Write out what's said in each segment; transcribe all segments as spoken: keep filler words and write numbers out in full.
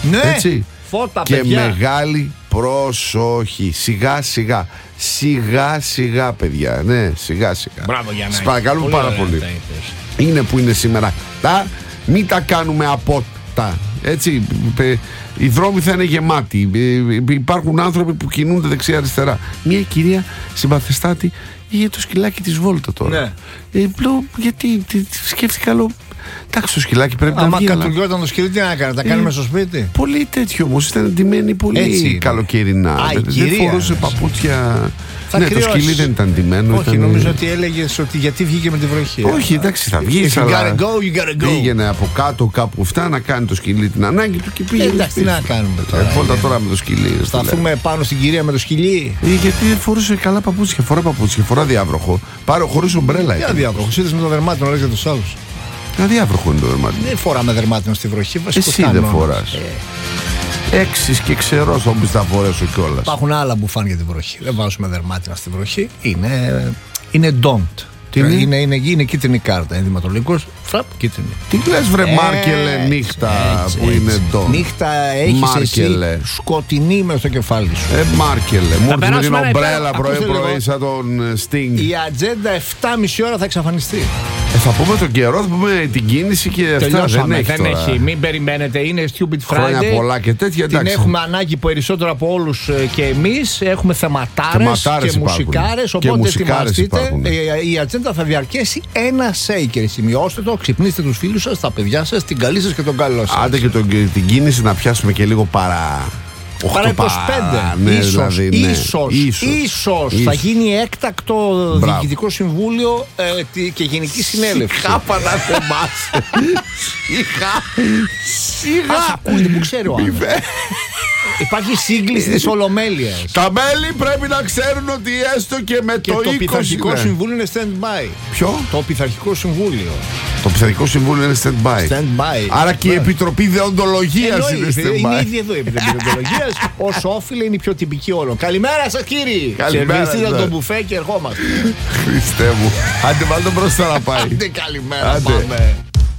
Ναι, έτσι. Φώτα, και παιδιά. μεγάλη προσοχή. Σιγά σιγά. Σιγά σιγά, παιδιά. Ναι, σιγά σιγά. Μπράβο, Γιάννη. Σας παρακαλούμε πάρα πολύ. Είναι που είναι σήμερα. Τα, μην τα κάνουμε απότα. Έτσι. Οι δρόμοι θα είναι γεμάτοι. Υπάρχουν άνθρωποι που κινούνται δεξιά-αριστερά. Μια κυρία συμπαθεστάτη είχε το σκυλάκι της βόλτα τώρα. Ναι. Ε, λέω, γιατί τι, σκέφτηκα, λέω, εντάξει, το σκυλάκι πρέπει Άμα να βγει. Άμα κατουργιόταν το σκυλί, τι να κάνει, τα ε, κάνουμε στο σπίτι. Πολύ τέτοιο όμως, ήταν ντυμένη πολύ έτσι, καλοκαιρινά. Α, δεν κυρία, φορούσε παπούτσια. Θα ναι, κρυώσει. Το σκυλί δεν ήταν ντυμένο. Όχι, ήταν... νομίζω ότι έλεγες ότι γιατί βγήκε με τη βροχή. Όχι, εντάξει, θα βγει. You gotta go, you gotta go. Πήγαινε από κάτω κάπου αυτά να κάνει το σκυλί την ανάγκη του και πήγαινε. Ε, εντάξει, τι να κάνουμε τώρα. Φώτα τώρα με το σκυλί. Σταθούμε πάνω στην κυρία με το σκυλί. Ε, γιατί δεν φορούσε καλά παπούτσια. Φορά παπούτσια, φορά διάβροχο. Πάρε χωρίς ομπρέλα. Για διάβροχο. Είδες με το δερμάτινο, λες για τους άλλους. Αδιάβροχο είναι το δερμάτινο. Δεν φοράμε δερμάτινο στη βροχή. Εσύ δεν φοράς. Ε. Έξις και ξερός, όμως θα φορέσω κιόλας. Υπάρχουν άλλα που φάνε για τη βροχή. Δεν βάζουμε δερμάτινα στη βροχή. Είναι, είναι don't. Είναι? Είναι, είναι, είναι κίτρινη κάρτα. Είναι δημοτολόγος. Φραπ, κίτρινη. Τι λες βρε Ε, Μάρκελε νύχτα έτσι, που έτσι. είναι ντόν. Νύχτα έχεις εσύ σκοτεινή μες στο κεφάλι σου. Ε, Μάρκελε. Μου έρθει με την ομπρέλα πρωί Ακούστε πρωί λίγο. σαν τον Sting. Η ατζέντα εφτά και μισή ώρα θα εξαφανιστεί. Ε, θα πούμε τον καιρό, θα πούμε την κίνηση και αυτά. Τελειώσαμε. Δεν έχει, Δεν τώρα. έχει. Μην περιμένετε. Είναι Stupid Χρόνια Friday. πολλά και τέτοια. Την Εντάξει. έχουμε ανάγκη περισσότερο από όλους ε, και εμείς. Έχουμε θεματάρες, Θεματάρες και υπάρχουν. μουσικάρες. Και Οπότε μουσικάρες ετοιμαστείτε. υπάρχουν. Ε, η ατζέντα θα διαρκέσει ένα σέικερ. Σημειώστε το, ξυπνήστε τους φίλους σας, τα παιδιά σας, την καλή σας και τον καλό σας. Άντε και τον, την κίνηση να πιάσουμε και λίγο παρά. Παρά είκοσι πέντε. Ναι, ίσως, δηλαδή, ναι. ίσως, ίσως, ίσως, ίσως. θα γίνει έκτακτο Μπράβο. διοικητικό συμβούλιο ε, τη- και γενική συνέλευση. Σιγά παναθεμάσαι. Σιγά. Ας Σιγά. ακούγεται, που ξέρει ο άνθρωπος. Υπάρχει σύγκληση της Ολομέλειας. Τα μέλη πρέπει να ξέρουν ότι έστω και με Και το, το είκοσι. πειθαρχικό ναι. συμβούλιο είναι stand-by. Ποιο? Το πειθαρχικό συμβούλιο. Το πειθαρχικό συμβούλιο είναι stand-by. Stand-by. Άρα και η Ναι. Επιτροπή Δεοντολογίας είναι Εννοείται, είναι stand-by. ήδη εδώ η Επιτροπή Δεοντολογίας. Ως όφιλε είναι η πιο τυπική όλων. Καλημέρα σας κύριοι. Καλημέρα, Σερβιστείτε ναι. το μπουφέ και ερχόμαστε. Χριστέ μου. Άντε βάλτε τον μπροστά να πάει. Άντε καλημέρα, Άντε. πάμε.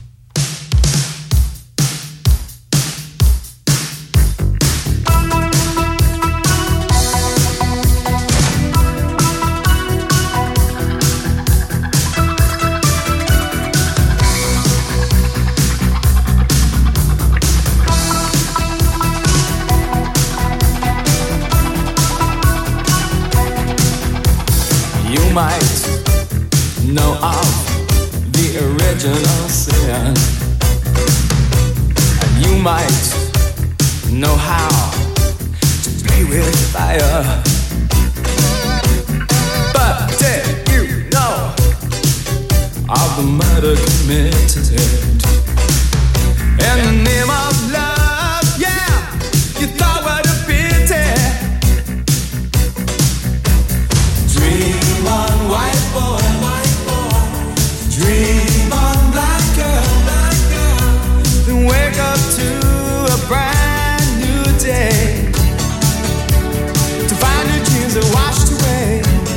You might know of the original sin, and you might know how to play with fire. But did you know of the murder committed in the name of love? Yeah, you thought what a pity. Dream on, white boy, white boy. Dream on, black girl, black girl. Then wake up to a brand new day, to find your dreams are washed away.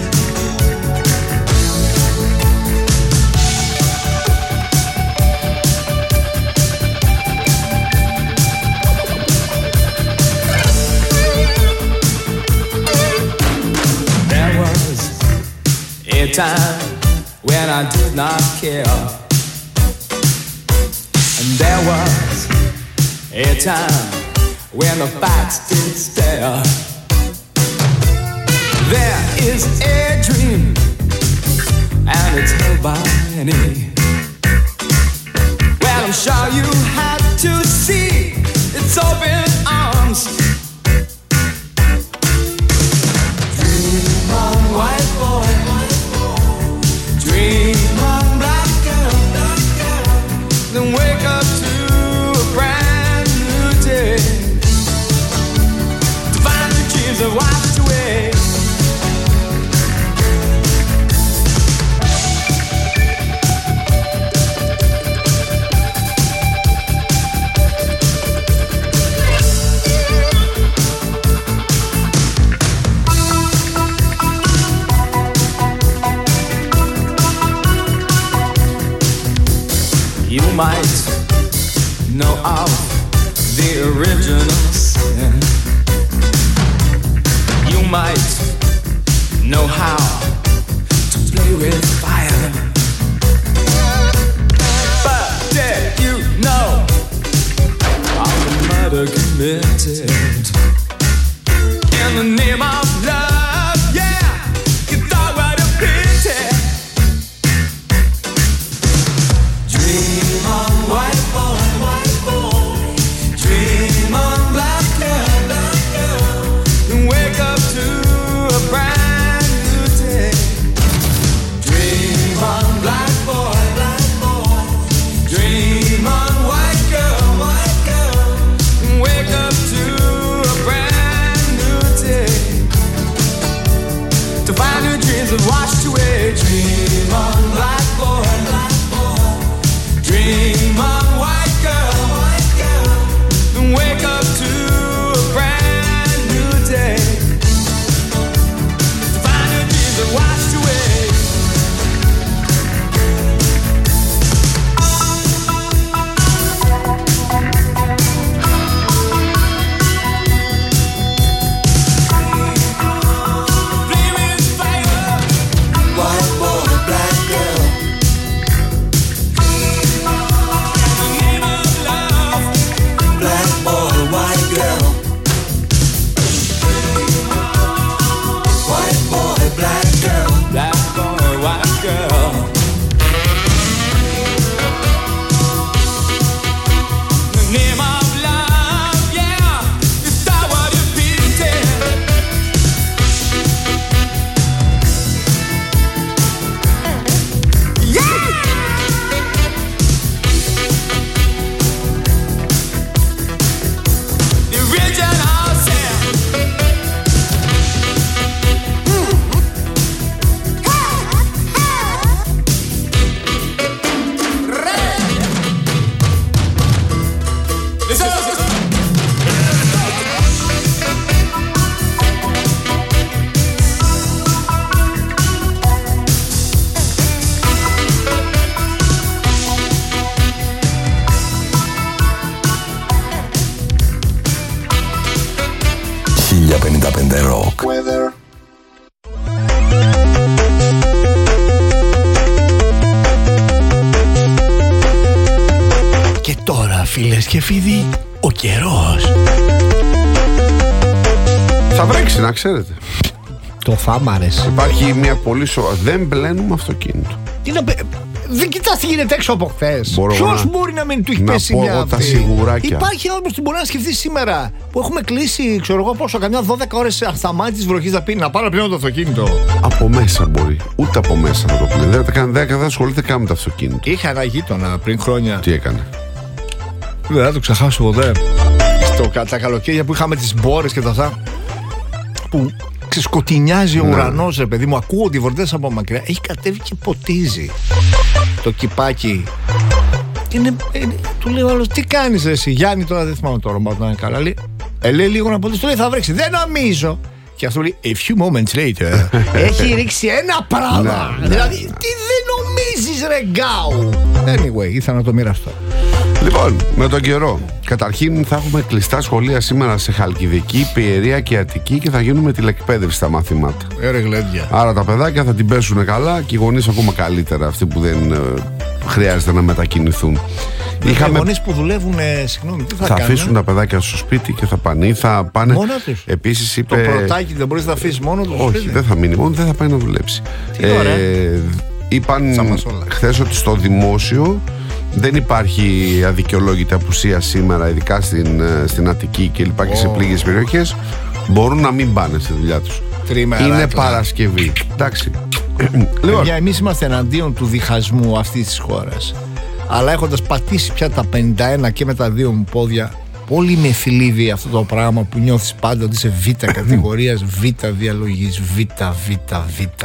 There was a time when I did not care, and there was a time when the facts did stare. There is a dream, and it's held by many. Well, I'm sure you had to see its open arms. Dream on, white boy, white boy. Dream on, black girl, black girl. Then wake up to a brand new day, to find the dreams that washed away. original sin. You might know how to play with fire, but did you know of the murder committed in the name of love? Yeah, you thought what a pity. Dream on, white boy, white boy. Dream on, black girl, black girl. And wake up to a brand new day. Dream on, black boy, black boy. Dream on, white girl, white girl. And wake up to a brand new day. To find your dreams have washed away. Dream on, black boy, black boy. Dream on, white girl, white girl. And wake up to a brand new day. To find your dreams have washed away. Flaming fire. White boy, black girl. In the name of love. Black boy, white girl. White boy, black girl. Black boy, white girl. In the name of love, yeah. You thought what you did. Yeah. The original sin. Listen. χίλια πενήντα πέντε Rock. Και τώρα, φίλες και φίλοι, ο καιρός. Θα βρέξει, να ξέρετε. Το θάμαρες. Υπάρχει μια πολύ σοβαρή. Δεν μπλένουμε αυτοκίνητο. Τι να πει, δεν κοιτάς τι γίνεται έξω από χθες. Μπορώ Ποιος να- μπορεί να μην του έχει να πέσει πω μια εγώ τα αυτή. σιγουράκια. Υπάρχει άνθρωπος που μπορεί να σκεφτεί σήμερα που έχουμε κλείσει, ξέρω εγώ πόσο, καμιά δώδεκα ώρες ασταμάτητης βροχής να πει να πάρω πλέον το αυτοκίνητο. Από μέσα μπορεί. Ούτε από μέσα να το πλύνει. Δεν θα κάνει δέκα, δεν ασχολείται καν με το αυτοκίνητο. Είχα ένα γείτονα πριν χρόνια. Τι έκανε. Δεν θα το ξεχάσω ποτέ. Στο, κα- τα καλοκαίρια που είχαμε τις μπόρες και τα αυτά. Που ξεσκοτεινιάζει ο Ναι. ουρανός, ρε παιδί μου. Ακούω τη βορτές από μακριά. Έχει κατέβει και ποτίζει το κυπάκι. Και είναι, είναι, του λέει ο άλλος, τι κάνεις ρε εσύ, Γιάννη, τώρα δεν θυμάμαι το όνομα του, να είναι καλά. Λέει, ε, λέει λίγο να ποτίσει, του λέει θα βρέξει. Δεν νομίζω. Και αυτό λέει, a few moments later. Έχει ρίξει ένα πράγμα. Ναι, ναι, Δηλαδή, ναι. τι δεν νομίζεις ρε γκάου. Anyway, ήθελα να το μοιραστώ. Λοιπόν, με τον καιρό. Καταρχήν θα έχουμε κλειστά σχολεία σήμερα σε Χαλκιδική, Πιερία και Αττική και θα γίνουμε τηλεκπαίδευση στα μαθήματα. Έρε γλέντια. Άρα τα παιδάκια θα την πέσουν καλά και οι γονείς ακόμα καλύτερα, αυτοί που δεν ε, χρειάζεται να μετακινηθούν. Οι γονείς που δουλεύουν, ε, συγγνώμη, τι θα, Θα κάνουν. αφήσουν τα παιδάκια στο σπίτι και θα πάνε ή θα πάνε. Μόνα τους. Επίσης Το είπε. πρωτάκι δεν μπορείς να αφήσεις μόνο του. Όχι, δεν θα μείνει μόνο, δεν θα πάει να δουλέψει. Τι ωραία. Είπαν Σαν μας όλα. χθες ότι στο δημόσιο δεν υπάρχει αδικαιολόγητη απουσία σήμερα, ειδικά στην, ε, στην Αττική και λοιπά και σε Ω. πλήγες περιοχές. Μπορούν να μην πάνε στη δουλειά τους. Τρίμερα, Είναι έκλα. Παρασκευή. Εντάξει. Λοιπόν, Παιδιά, εμείς είμαστε εναντίον του διχασμού αυτής της χώρας. Αλλά έχοντας πατήσει πια τα πενήντα ένα και με τα δύο μου πόδια, πολύ με θλίβει αυτό το πράγμα που νιώθεις πάντα ότι είσαι β' κατηγορίας, β' διαλογής, β, β, β, β.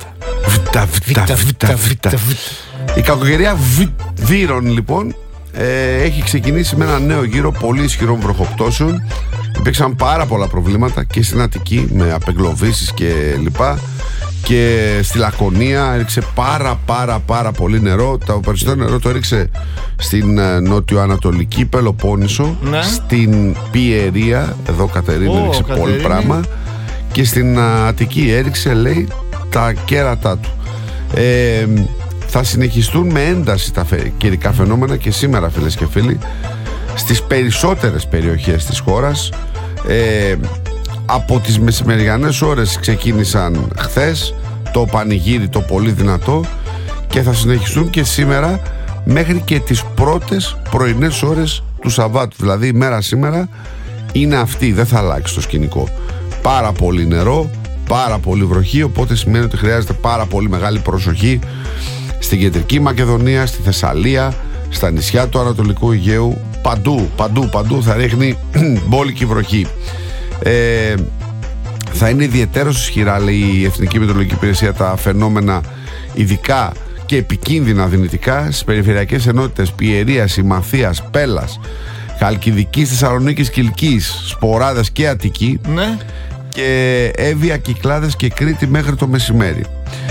Β, Β, Β, Β. Η κακοκαιρία Βύρων λοιπόν ε, έχει ξεκινήσει με ένα νέο γύρο πολύ ισχυρών βροχοπτώσεων. Υπήρξαν πάρα πολλά προβλήματα και στην Αττική με απεγκλωβίσεις και λοιπά και στη Λακωνία έριξε πάρα πάρα πάρα πολύ νερό. Το περισσότερο νερό το έριξε στην ε, νότιο-ανατολική Πελοπόννησο, Ναι. στην Πιερία, εδώ Κατερίνη Ω, έριξε Κατερίνη. πολύ πράγμα, και στην α, Αττική έριξε, λέει, τα κέρατά του. ε, Θα συνεχιστούν με ένταση τα φε, καιρικά φαινόμενα και σήμερα, φίλες και φίλοι, στις περισσότερες περιοχές της χώρας. ε, Από τις μεσημεριανές ώρες ξεκίνησαν χθες το πανηγύρι, το πολύ δυνατό, και θα συνεχιστούν και σήμερα μέχρι και τις πρώτες πρωινές ώρες του Σαββάτου. Δηλαδή η μέρα σήμερα είναι αυτή, δεν θα αλλάξει το σκηνικό. Πάρα πολύ νερό, πάρα πολύ βροχή, οπότε σημαίνει ότι χρειάζεται πάρα πολύ μεγάλη προσοχή στην κεντρική Μακεδονία, στη Θεσσαλία, στα νησιά του Ανατολικού Αιγαίου. Παντού, παντού, παντού θα ρίχνει μπόλικη βροχή. Ε, θα είναι ιδιαιτέρως ισχυρά, λέει η Εθνική Μετεωρολογική Υπηρεσία, τα φαινόμενα ειδικά και επικίνδυνα δυνητικά στις περιφερειακές ενότητες Πιερίας, Ημαθίας, Πέλας, Χαλκιδικής, Θεσσαλονίκης, Κιλκής, Σποράδας και Αττική, Ναι. και Εύβοια, Κυκλάδες και Κρήτη μέχρι το μεσημέρι.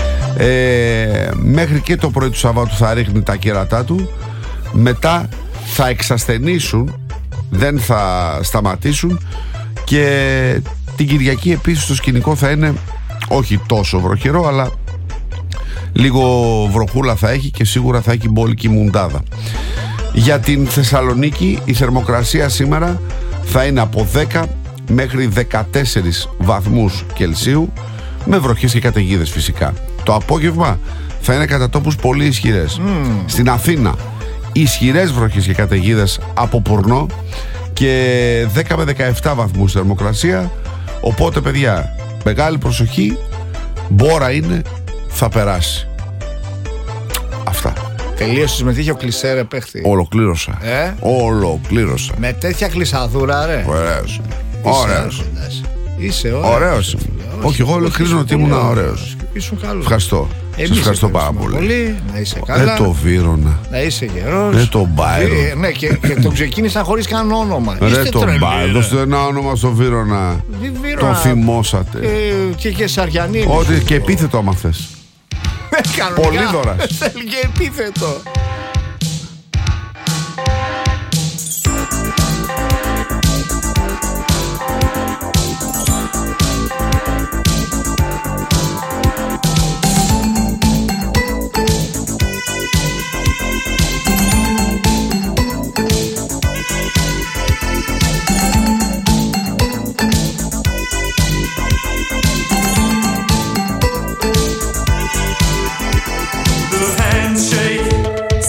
ε, Μέχρι και το πρωί του Σαββάτου θα ρίχνει τα κέρατά του. Μετά θα εξασθενήσουν, δεν θα σταματήσουν, και την Κυριακή επίσης το σκηνικό θα είναι όχι τόσο βροχερό, αλλά λίγο βροχούλα θα έχει και σίγουρα θα έχει μπόλικη μουντάδα. Για την Θεσσαλονίκη η θερμοκρασία σήμερα θα είναι από δέκα μέχρι δεκατέσσερις βαθμούς Κελσίου, με βροχές και καταιγίδες φυσικά. Το απόγευμα θα είναι κατά τόπους πολύ ισχυρές. Mm. Στην Αθήνα ισχυρές βροχές και καταιγίδες από Πουρνό και δέκα με δεκαεπτά βαθμούς θερμοκρασία. Οπότε, παιδιά, μεγάλη προσοχή, μπόρα είναι, θα περάσει. Αυτά. Τελείωσε συμμετείχε ο Κλισέρε παίχτη. Ολοκλήρωσα. Ε? Ολοκλήρωσα. Με τέτοια κλεισαδούρα, ρε. Ωραίος. Είσαι Ωραίος. άρχοντας. Είσαι ωραίος. Ωραίος. Όχι, εγώ ολοκλήρωνω ότι ήμουν ωραίος. Ήσουν καλός. Ευχαριστώ. Εμείς Σας ευχαριστώ πάρα ευχαριστούμε πολύ. Να είσαι καλά. Ε, το Βύρωνα. Να είσαι γερός. Ε, το Μπάιρον. Ε, ναι, και, και τον ξεκίνησαν χωρίς καν όνομα. Ρε Είστε τον τρελοί, Μπάιρον. ρε. Δώστε ένα όνομα στο Βύρωνα. Τι Βύρωνα. Το θυμόσατε. Ε, και και Σαριανίδη. Ότι και επίθετο άμα θες. Πολύδωρας. Θέλει και επίθετο. The handshake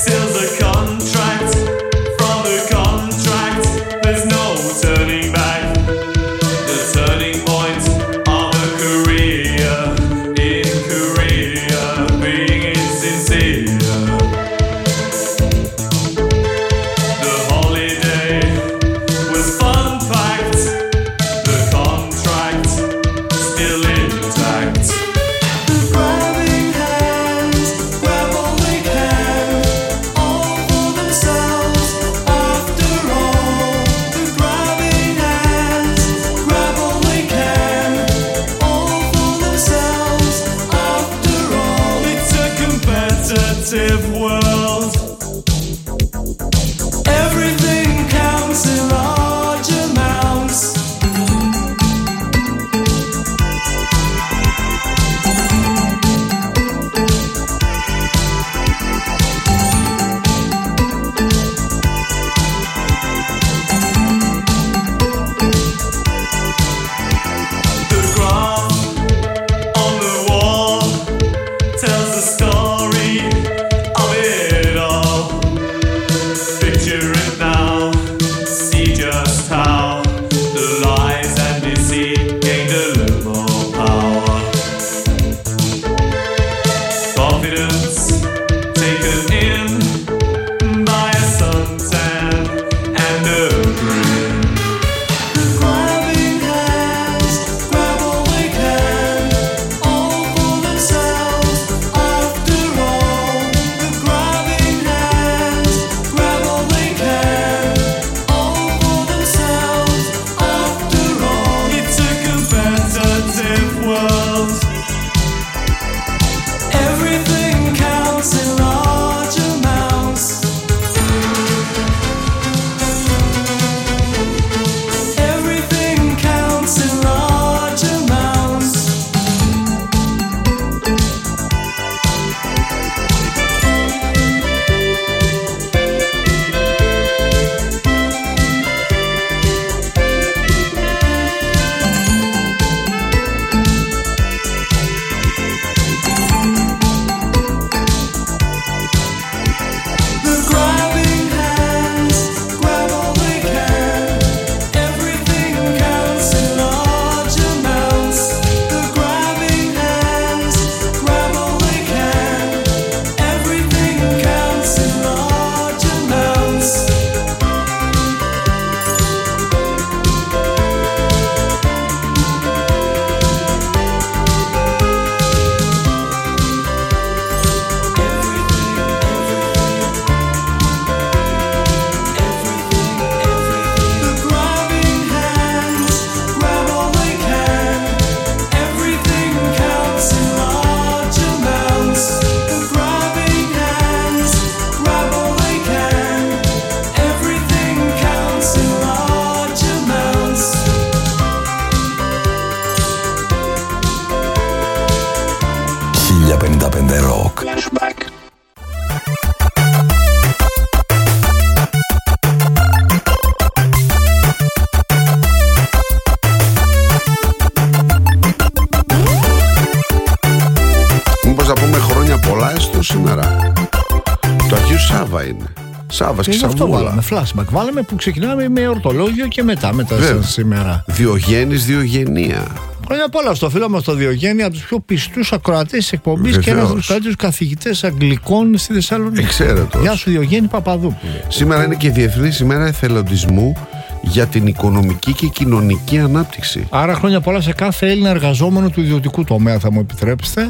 Σάββας και Και αυτό Σαββούλα. βάλαμε, flashback. Βάλαμε που ξεκινάμε με ορτολόγιο και μετά, μετά Βέβαια. σήμερα. Διογέννης, Διογενία. Χρόνια πολλά στο φίλο μας το Διογέννη, από τους πιο πιστούς ακροατές της εκπομπής και Βεβαίως. ένας από τους καλύτερους καθηγητές Αγγλικών στη Θεσσαλονίκη. Εξαίρετος. Γεια σου Διογέννη Παπαδούπουλε. Σήμερα είναι και Διεθνής ημέρα εθελοντισμού για την οικονομική και κοινωνική ανάπτυξη. Άρα χρόνια πολλά σε κάθε Έλληνα εργαζόμενο του ιδιωτικού τομέα, θα μου επιτρέψετε.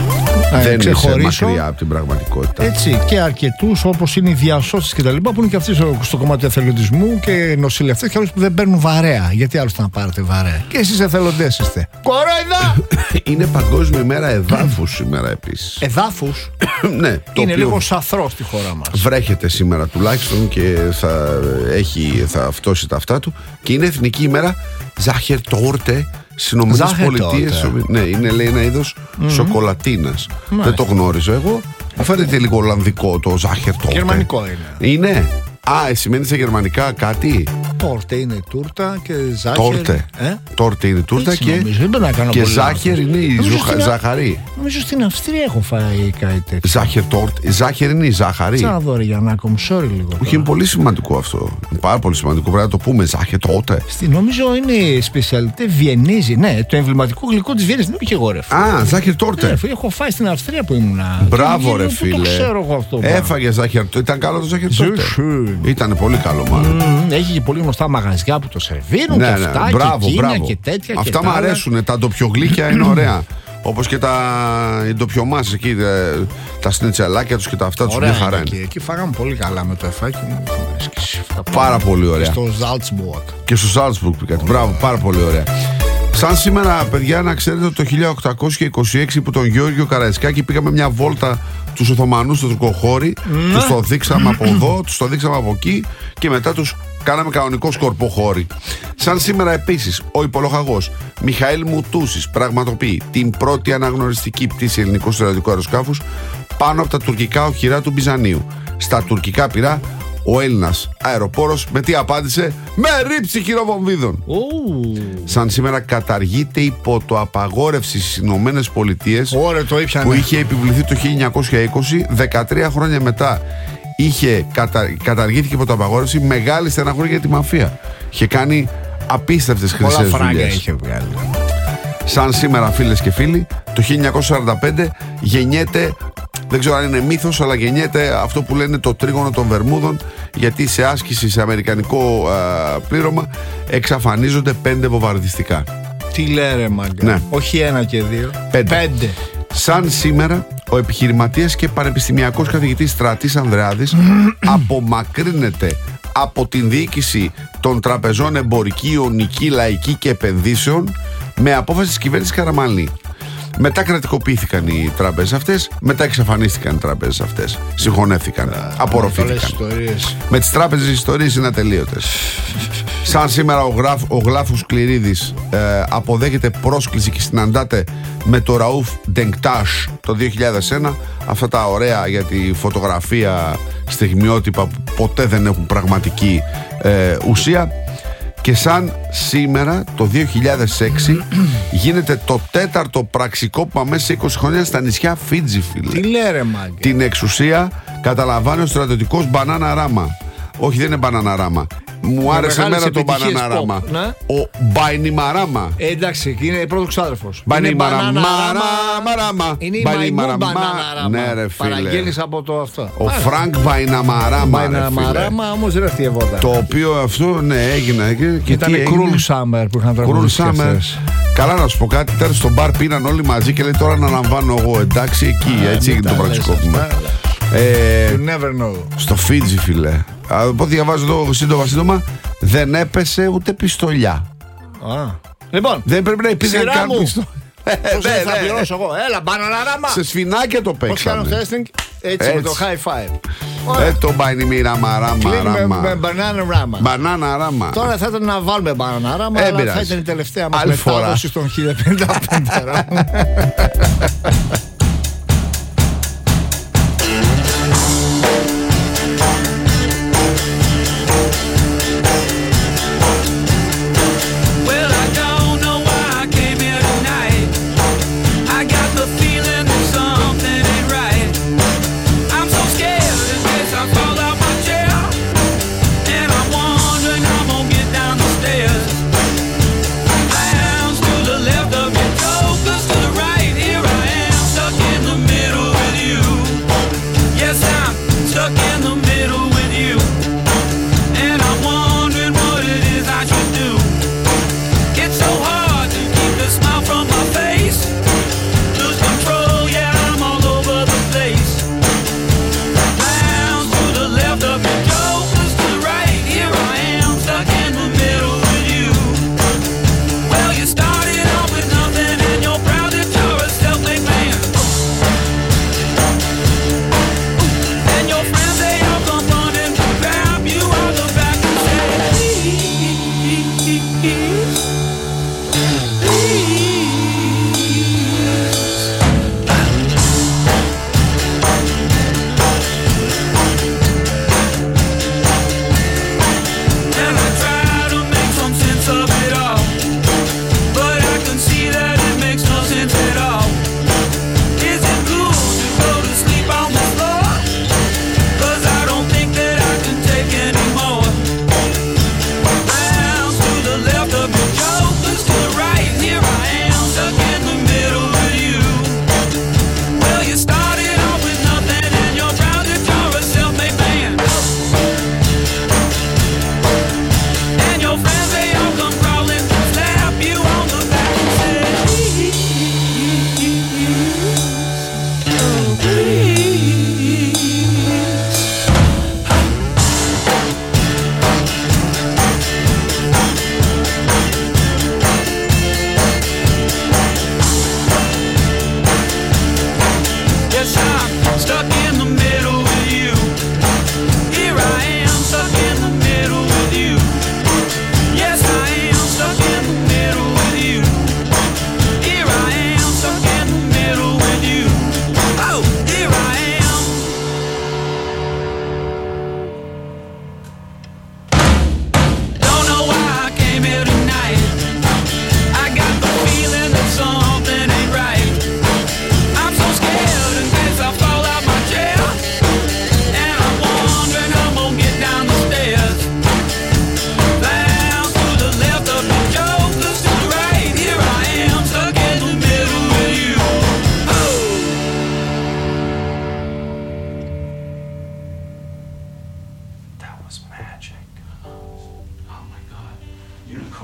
Να Δεν είσαι ξεχωρίσω. μακριά από την πραγματικότητα. Έτσι, και αρκετούς όπως είναι οι διασώσεις και τα λοιπά, που είναι και αυτοί στο, στο κομμάτι του εθελοντισμού και νοσηλευτές και άλλους που δεν παίρνουν βαρέα. Γιατί άλλους να πάρετε βαρέα. Και εσείς εθελοντές είστε. Κορόιδα! Είναι Παγκόσμια ημέρα εδάφους σήμερα επίσης. Εδάφους. Ναι, το Είναι οποίο λίγο σαθρό στη χώρα μας. βρέχεται σήμερα τουλάχιστον και θα, έχει, θα αυτόσει τα αυτά του. Και είναι Εθνική ημέρα Ζάχερ Τόρτε στις Ηνωμένες Πολιτείες. Ναι, είναι λέει ένα είδος σοκολατίνας. Δεν το γνώριζω εγώ. Μου φαίνεται λίγο Ολλανδικό το Ζάχερ Τόρτε. Γερμανικό είναι. Είναι. Α, σημαίνει σε γερμανικά κάτι. Τόρτε είναι τούρτα και ζάχερ. Τόρτε. Ε? Τόρτε είναι τούρτα Έτσι και, νομίζω, δεν πρέπει να κάνω και πολύ ζάχερ λάθος. είναι η Νομίζω ζουχα- στην Α- ζάχαρη. Νομίζω στην Αυστρία έχω φάει κάτι τέτοιο. Ζάχερ τόρτε. Ζάχερ είναι η ζάχαρη. Σαν δω ρε Γιαννάκο μου, sorry λίγο. Όχι, τώρα. είναι πολύ σημαντικό αυτό. Είναι πάρα πολύ σημαντικό. Πρέπει να το πούμε. Ζάχερ τόρτε. Στη- Νομίζω είναι η σπεσιαλιτέ Βιεννίζη. Ναι, το εμβληματικό γλυκό τη Βιέννη δεν είχε εγώ ρε. Α, ζάχερ τόρτε. Ναι, φίλε, έχω φάει στην Αυστρία που ήμουνα. Μπράβο, Και ρε λέω, πού φίλε. Το ξέρω εγώ αυτό. Έφαγε ζάχερ τόρτε. Ήταν καλό το ζάχερ τόρτε. Ζουσού. Ήταν πολύ καλό, μάλλον. Μμμ, Έχει και πολύ γνωστά μαγαζιά που το σερβίρουν Ναι, και ναι, αυτά μπράβο, και εκείνα μπράβο. και τέτοια. και Αυτά τα μου άλλα. αρέσουν. Τα ντοπιογλύκια είναι ωραία. Όπως και τα ντοπιομάς εκεί, ε, τα σνιτσελάκια τους και τα αυτά τους, μια Ωραία χαρά είναι είναι. εκεί. Εκεί φάγαμε πολύ καλά με το εφάκι μου. Πάρα πολύ ωραία. Στο Salzburg. Και στο Salzburg πήγατε. Μπράβο, πάρα πολύ ωραία. Σαν σήμερα, παιδιά, να ξέρετε ότι το χίλια οκτακόσια είκοσι έξι που τον Γιώργιο Καραϊσκάκη πήγαμε μια βόλτα τους Οθωμανούς στο Τουρκοχώρι, τους το δείξαμε από εδώ, τους το δείξαμε από εκεί και μετά τους κάναμε κανονικό σκορποχώρι. Σαν σήμερα επίσης, ο υπολοχαγός Μιχαήλ Μουτούσης πραγματοποιεί την πρώτη αναγνωριστική πτήση ελληνικού στρατιωτικού αεροσκάφους πάνω από τα τουρκικά οχυρά του Μπιζανίου. Στα τουρκικά πυρά, ο Έλληνας αεροπόρος με τι απάντησε? Με ρήψη χειροβομβίδων. Ου. Σαν σήμερα καταργείται υπό το απαγόρευση στις Ηνωμένες Πολιτείες Ωραία, το ήπιανε. που είχε επιβληθεί το χίλια εννιακόσια είκοσι, δεκατρία χρόνια μετά είχε κατα... καταργήθηκε υπό το απαγόρευση. Μεγάλη στεναχώρια για τη μαφία. Είχε κάνει απίστευτες Πολλά χρυσές φράγκα δουλειές. είχε βγάλει. Σαν σήμερα, φίλες και φίλοι, το χίλια εννιακόσια σαράντα πέντε γεννιέται, δεν ξέρω αν είναι μύθος, αλλά γεννιέται αυτό που λένε το τρίγωνο των Βερμούδων, γιατί σε άσκηση, σε αμερικανικό α, πλήρωμα, εξαφανίζονται πέντε βομβαρδιστικά. Τι λέρε μάγκα. Ναι. Όχι ένα και δύο. Πέντε. Πέντε. Σαν σήμερα, ο επιχειρηματίας και πανεπιστημιακός καθηγητής Στρατής Ανδρεάδης απομακρύνεται από την διοίκηση των τραπεζών Εμπορική, Ιωνική, Λαϊκή και Επενδύσεων με απόφαση της κυβέρνησης Καραμανλή. Μετά κρατικοποιήθηκαν οι τράπεζες αυτές, μετά εξαφανίστηκαν οι τράπεζες αυτές. Συγχωνεύτηκαν, απορροφήθηκαν. Πολλές ιστορίες. Με τις τράπεζες οι ιστορίες είναι ατελείωτες. Σαν σήμερα ο, Γράφ, ο Γλάφος Κληρίδης ε, αποδέχεται πρόσκληση και συναντάται με το Ραούφ Ντενκτάσ το δύο χιλιάδες ένα. Αυτά τα ωραία για τη φωτογραφία στιγμιότυπα που ποτέ δεν έχουν πραγματική ε, ουσία. Και σαν σήμερα το δύο χιλιάδες έξι γίνεται το τέταρτο πραξικόπημα μέσα σε είκοσι χρόνια στα νησιά Φίτζι, φίλε. Τι λέρε μάγκα. Την εξουσία καταλαμβάνει ο στρατιωτικός Μπανάνα Ράμα. Όχι, δεν είναι Μπανάνα Ράμα. Μου άρεσε μεγάλες εμένα το επιτυχίες Μπανάνα pop, Ράμα. ναι. Ο Μπαϊνιμαράμα. Ε, εντάξει, είναι πρώτο ξάδερφος. Μπαϊνιμαράμα. Είναι η μαϊμού μπανάνα ράμα. Ναι, ρε φίλε. Παραγγέλνεις από το αυτό. Ο Φρανκ Μπαϊναμαράμα. ρε φίλε. Μπαϊναμαράμα όμως δεν ρευτιευόταν. Το οποίο αυτό, ναι, έγινε. Και, και τι Ήταν έγινε? Κρούλ Σάμερ που είχαν Κρούλ τραγουδίσει Σάμερ. αυτές. Καλά να σου πω κάτι, τώρα στο μπαρ πίναν όλοι μαζί και λέει τώρα να αναλαμβάνω εγώ. Εντάξει, εκεί, έτσι μην έγινε το τα λες πραξικόπημα. αυτά, Ε, You never know. Στο Φίτζι, φίλε. Από ό,τι διαβάζω εδώ σύντομα σύντομα, δεν έπεσε ούτε πιστολιά. Α. Λοιπόν, Δεν πρέπει να υπήρχε σειρά καν μου. πιστολιά. πώς ναι, θα ναι. πληρώσω εγώ. Έλα, μπανάνα ράμα. Σε σφινάκια το Πώς κάνω παίξαμε. testing. Έτσι με το Έτσι. high five. Ε, Ωραία. το μπαϊνιμίραμα ράμα Κλείνουμε με ράμα. μπανάνα ράμα. Μπανάνα ράμα. Τώρα θα ήταν να βάλουμε μπανάνα ράμα, Ε, αλλά θα πειράζει. ήταν η τελευταία μας Άλλη φορά. μετάδοση στον χίλια πενήντα πέντε ράμα. Well, I don't know why I came here tonight. I got the feeling that something ain't right. I'm so scared in case I fall out my chair.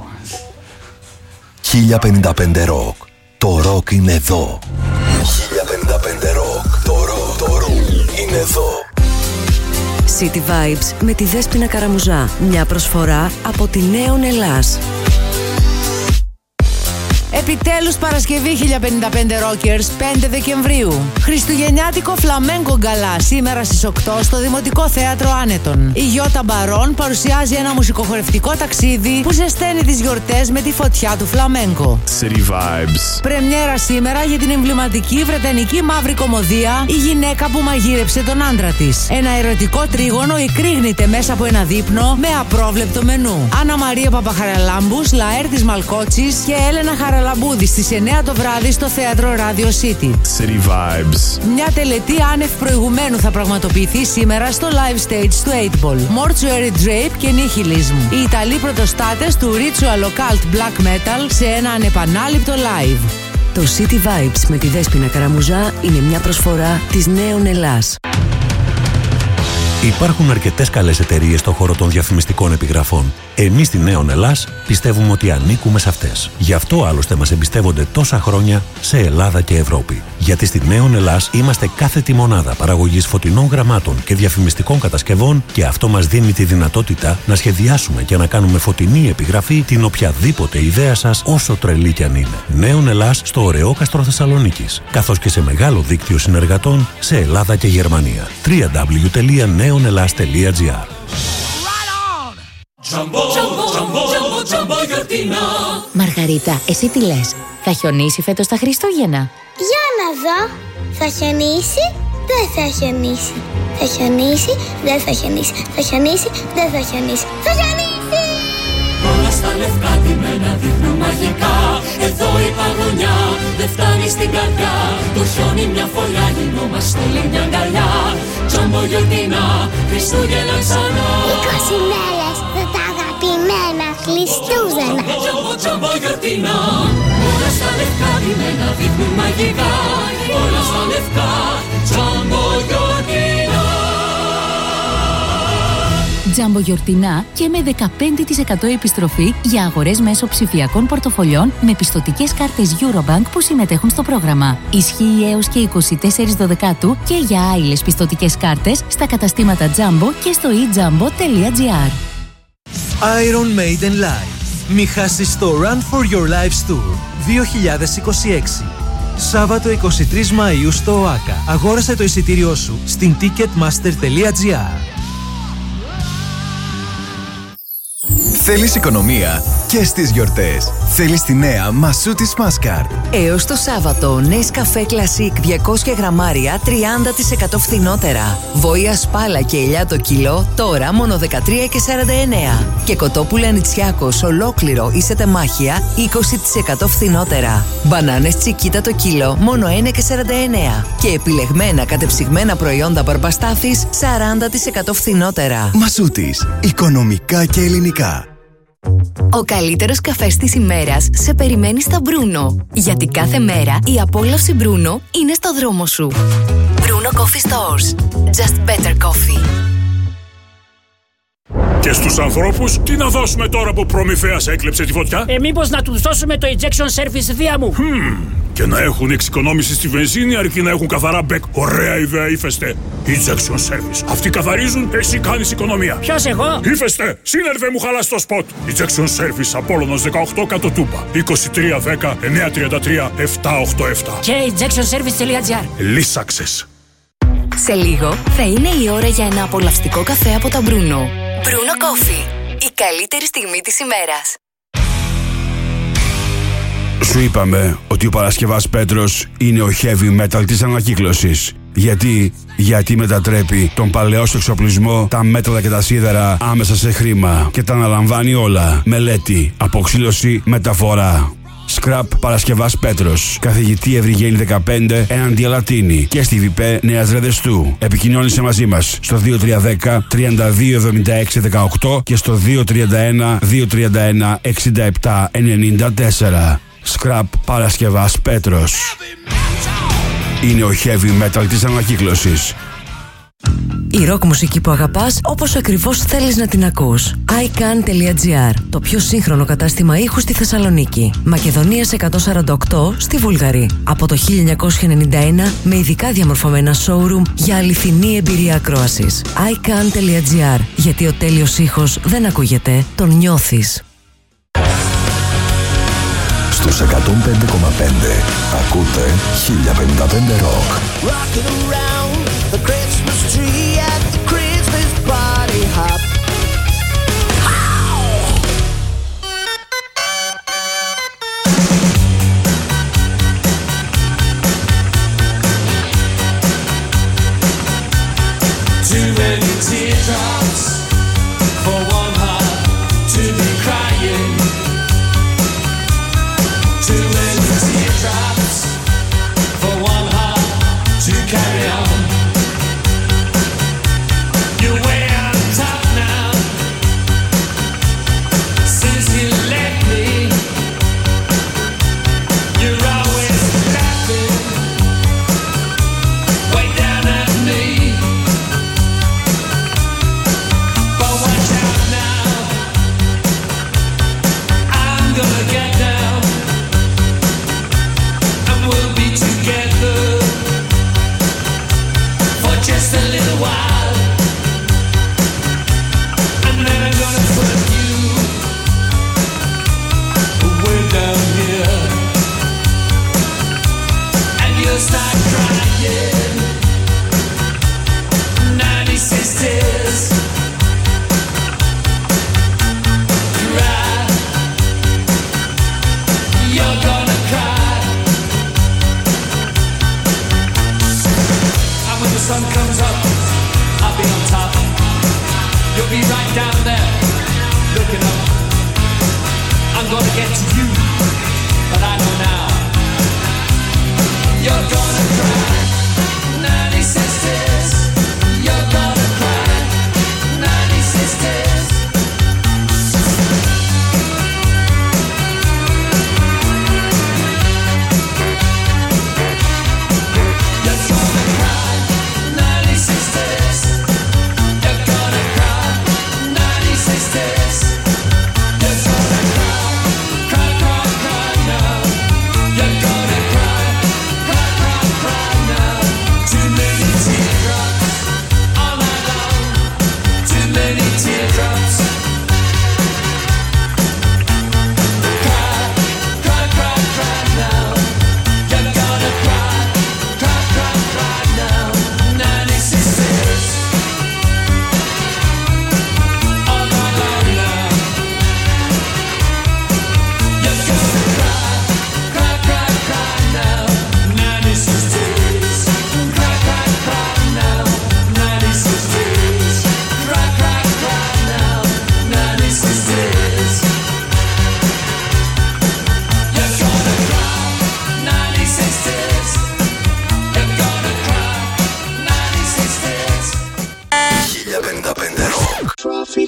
χίλια πενήντα πέντε Rock. Το ροκ είναι εδώ. χίλια πενήντα πέντε Rock. Το ροκ, το ροκ είναι εδώ. City Vibes με τη Δέσποινα Καραμουζά. Μια προσφορά από τη Νέον Ελλάς. Επιτέλους Παρασκευή χίλια πενήντα πέντε Rockers, πέντε Δεκεμβρίου. Χριστουγεννιάτικο φλαμέγκο γκαλά σήμερα στις οκτώ στο Δημοτικό Θέατρο Άνετον. Η Γιώτα Μπαρόν παρουσιάζει ένα μουσικοχορευτικό ταξίδι που ζεσταίνει τις γιορτές με τη φωτιά του φλαμέγκο. City Vibes. Πρεμιέρα σήμερα για την εμβληματική βρετανική μαύρη κομμωδία «Η γυναίκα που μαγείρεψε τον άντρα της». Ένα ερωτικό τρίγωνο εκρήγνεται μέσα από ένα δείπνο με απρόβλεπτο μενού. Άννα Μαρία Παπαχαραλάμπους, Λαέρτης Μαλκότσης και Έλενα Χαραλάμπους Λαμπούδη στις εννιά το βράδυ στο θέατρο Radio City. City Vibes. Μια τελετή άνευ προηγουμένου θα πραγματοποιηθεί σήμερα στο live stage του eight ball. Mortuary Drape και Nihilism. Οι Ιταλοί πρωτοστάτες του Ritual Occult Black Metal σε ένα ανεπανάληπτο live. Το City Vibes με τη Δέσποινα Καραμουζά είναι μια προσφορά της Νέων Ελλάς. Υπάρχουν αρκετές καλές εταιρείες στον χώρο των διαφημιστικών επιγραφών. Εμείς στη Νέον Ελλάς πιστεύουμε ότι ανήκουμε σε αυτές. Γι' αυτό άλλωστε μας εμπιστεύονται τόσα χρόνια σε Ελλάδα και Ευρώπη. Γιατί στη Νέον Ελλάς είμαστε κάθετη μονάδα παραγωγής φωτεινών γραμμάτων και διαφημιστικών κατασκευών και αυτό μας δίνει τη δυνατότητα να σχεδιάσουμε και να κάνουμε φωτεινή επιγραφή την οποιαδήποτε ιδέα σας, όσο τρελή κι αν είναι. Νέον Ελλάς στο Ωρεόκαστρο Θεσσαλονίκης, καθώς και σε μεγάλο δίκτυο συνεργατών σε Ελλάδα και Γερμανία. double-u double-u double-u τελεία νέον ελλάς τελεία τζι άρ. Μαργαρίτα, εσύ τι λες? Θα χιονίσει φέτος τα Χριστούγεννα? Για να δω. Θα χιονίσει, δεν θα χιονίσει. Θα χιονίσει, δεν θα χιονίσει. Θα χιονίσει, δεν θα χιονίσει. Θα χιονίσει! Όλα στα λευκά ντυμένα δείχνουν μαγικά. Εδώ η παγωνιά δεν φτάνει στην καρδιά. Το χιόνι μια φωλιά γινόμαστε στέλνει μια αγκαλιά. Τζάμπο γιορτινά, Χριστούγεννα ξανά. είκοσι μέρες θα τα αγαπημένα Χριστούγεννα. Τζάμπο, τζάμπο γιορτινά. Όλα στα λευκά ντυμένα δείχνουν μαγικά. Όλα στα λευκά, τζάμπο γιορτινά. Τζάμπο γιορτινά και με δεκαπέντε τοις εκατό επιστροφή για αγορές μέσω ψηφιακών πορτοφολιών με πιστωτικές κάρτες Eurobank που συμμετέχουν στο πρόγραμμα. Ισχύει έως και είκοσι τέσσερις Δωδεκάτου και για άειλες πιστωτικές κάρτες στα καταστήματα Jumbo και στο e jumbo τελεία τζι άρ. Iron Maiden Live. Μη χάσεις το Run for Your Lives Tour δύο χιλιάδες είκοσι έξι. Σάββατο εικοστή τρίτη Μαΐου στο ΟΑΚΑ. Αγόρασε το εισιτήριό σου στην ticketmaster τελεία τζι άρ. Θέλεις οικονομία και στις γιορτές. Θέλεις τη νέα Μασούτη Smash Card. Έως το Σάββατο, Nescafé Classic διακόσια γραμμάρια τριάντα τοις εκατό φθηνότερα. Βόηα σπάλα και ελιά το κιλό τώρα μόνο δεκατρία και σαράντα εννέα. Και κοτόπουλα νητσιάκος ολόκληρο ή σε τεμάχια είκοσι τοις εκατό φθηνότερα. Μπανάνες τσικίτα το κιλό μόνο ένα και σαράντα εννέα. Και επιλεγμένα κατεψυγμένα προϊόντα μπαρμπαστάφης σαράντα τοις εκατό φθηνότερα. Μασούτης. Οικονομικά και ελληνικά. Ο καλύτερος καφές της ημέρας σε περιμένει στα Μπρούνο. Γιατί κάθε μέρα η απόλαυση Μπρούνο είναι στο δρόμο σου. Μπρούνο Coffee Stores. Just better coffee. Και στους ανθρώπους, τι να δώσουμε τώρα που προμηθέας έκλεψε τη φωτιά? Ε, μήπως να τους δώσουμε το injection service δία μου. Hmm. Και να έχουν εξοικονόμηση στη βενζίνη αρκεί να έχουν καθαρά μπεκ. Ωραία ιδέα, Ύφεστε. Injection service. Αυτοί καθαρίζουν, εσύ κάνεις οικονομία. Ποιος εγώ? Ύφεστε, σύνερβε μου χαλάς το σποτ. Injection service Απόλλωνος δεκαοκτώ κάτω Τούμπα. είκοσι τρία δέκα εννιακόσια τριάντα τρία επτακόσια ογδόντα επτά. Και injection service τελεία τζι άρ. Λύσαξες. Σε λίγο θα είναι η ώρα για ένα απολαυστικό καφέ από τα Μπρούνο. Μπρούνο Coffee. Η καλύτερη στιγμή της ημέρας. Σου είπαμε ότι ο Παρασκευάς Πέτρος είναι ο heavy metal της ανακύκλωσης. Γιατί, γιατί μετατρέπει τον παλαιό σου εξοπλισμό, τα μέταλλα και τα σίδερα άμεσα σε χρήμα και τα αναλαμβάνει όλα. Μελέτη, αποξήλωση, μεταφορά. Σκραπ Παρασκευάς Πέτρος. Καθηγητή Ευρυγένη δεκαπέντε έναντι Αλατίνη και στη ΒΙΠΕ Νέας Ρεδεστού. Επικοινώνησε μαζί μας στο δύο τρία ένα μηδέν τρία δύο εβδομήντα έξι δεκαοκτώ και στο δύο τρία ένα δύο τρία ένα εξήντα επτά ενενήντα τέσσερα. Σκραπ Παρασκευάς Πέτρος. Είναι ο heavy metal της ανακύκλωσης. Η ροκ μουσική που αγαπάς όπως ακριβώς θέλεις να την ακούς. iCan.gr, το πιο σύγχρονο κατάστημα ήχου στη Θεσσαλονίκη. Μακεδονίας εκατόν σαράντα οκτώ στη Βούλγαρη. Από το χίλια εννιακόσια ενενήντα ένα με ειδικά διαμορφωμένα showroom για αληθινή εμπειρία ακρόασης. iCan.gr, γιατί ο τέλειος ήχος δεν ακούγεται, τον νιώθεις. Στους εκατόν πέντε κόμμα πέντε ακούτε χίλια πενήντα πέντε Rock. Rocking around the Christmas tree at the Christmas party hop. Too many teardrops for one heart to be crying. Too many teardrops for one heart to carry on. You're way on top now. Since you left me, you're always laughing way down at me. But watch out now, I'm gonna get down, and we'll be together for just a little while, and then I'm gonna put you way down here, and you'll start crying. Ninety sisters cry, you're gonna cry. And when the sun comes up, I'll be on top. You'll be right down there, looking up. I'm gonna get to you, but I know now. You're gonna cry. Ninety sisters, you're gonna cry. Ninety sisters. You're gonna cry. Ninety sisters. You're gonna cry. Ninety sisters. You're gonna cry. Cry, cry, cry now. You're gonna cry. Cry, cry, cry now. Too many teardrops all night long. Too many teardrops. Cry, cry, cry, cry now. You're gonna cry. Cry, cry, cry now. Ninety sisters all night long now. You're gonna cry. Cry, cry, cry now. Ninety sisters. Cry, cry, cry now. Ninety sisters. Cry, cry, cry now. Ninety sisters. You're gonna cry. Ninety sisters. You're gonna cry. Ninety sisters. χίλια πενήντα πέντε Rock. Traffic.